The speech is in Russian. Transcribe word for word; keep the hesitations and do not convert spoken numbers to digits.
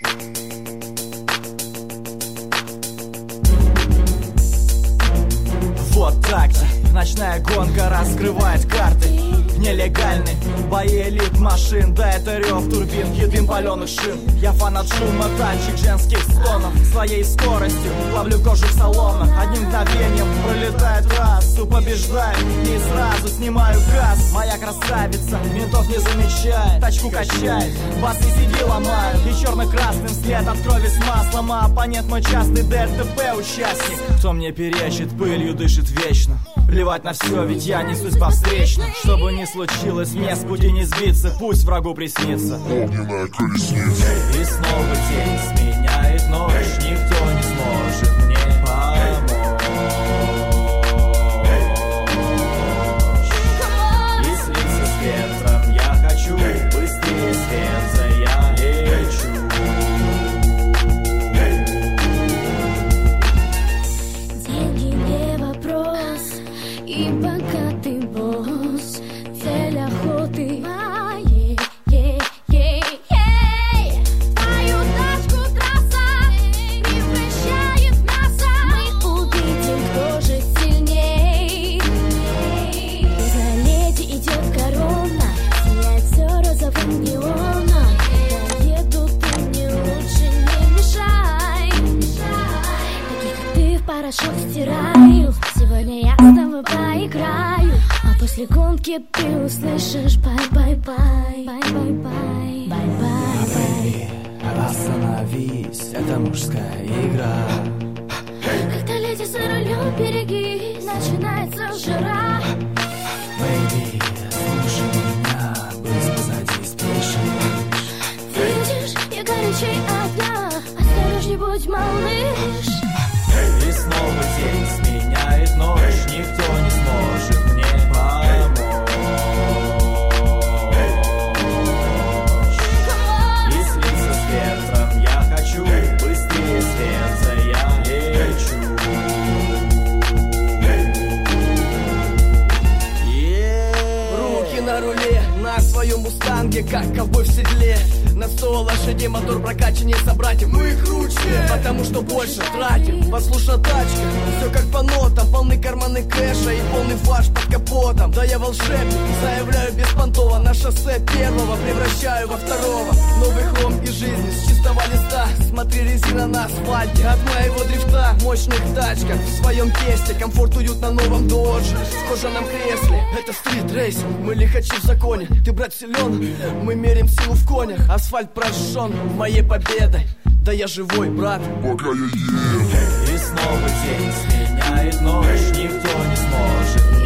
Вот так-то ночная гонка раскрывает карты. Нелегальный бои элит машин. Да, это рев турбин, едым паленых шин. Я фанат шума тачек, женских стонов. Своей скоростью ловлю кожу в салонах. Одним мгновением пролетает трассу. Побеждаю и сразу снимаю газ. Моя красавица ментов не замечает. Тачку качает, басы сиди ломают. И черно-красным след от крови с маслом. А оппонент мой частный ДТП участник. Кто мне перечит, пылью дышит вечно. Плевать на все, ведь я несусь по встречным. Чтобы не случилось, мне с пути не сбиться. Пусть врагу приснится огненная колесница. И снова день сменяет ночь. Никто не сможет мне помочь. И слиться с ветром я хочу. Быстрее света я лечу. Деньги не вопрос. И пока ты босс, цель охоты моей, ей, ей, ей. Твою тачку трасса превращает в мясо. Мы увидим, кто же сильней. За леди идет корона, сияет все розовым неоном. Я еду, ты мне лучше не мешай. Таких, как ты, в порошок стираю. Сегодня я с тобой поиграю, а после гонки ты услышишь бай-бай-бай, бай-бай-бай, бай-бай-бай. Остановись, это мужская игра. Когда леди за рулем, берегись, начинается жара. Бэйби, слушай меня, пусть позади спешишь. Видишь, я горячей огня, осторожней будь, малыш. И снова день сменяет ночь. Никто не сможет мне помочь. И слиться с ветром я хочу. Быстрее света я лечу. Yeah. Руки на руле, на своем мустанге, как ковбой в седле. На сто лошадей мотор прокачаннее собратьев. Мы круче, потому что больше тратим. Послушна тачка, все как по нотам. Полны карманы кэша и полный фарш под капотом. Да я волшебник, заявляю беспонтово. На шоссе первого превращаю во второго. Новый хром и жизнь с чистого листа. Смотри, резина на асфальте. От моего дрифта в мощных тачках. В своем тесте комфорт, уют на новом додже. В кожаном кресле, это стрит-рейсинг. Мы лихачи в законе, ты, брат, силен. Мы меряем силу в конях. Асфальт прожжен моей победой. Да я живой, брат, пока я ем. И снова день сменяет ночь. Никто не сможет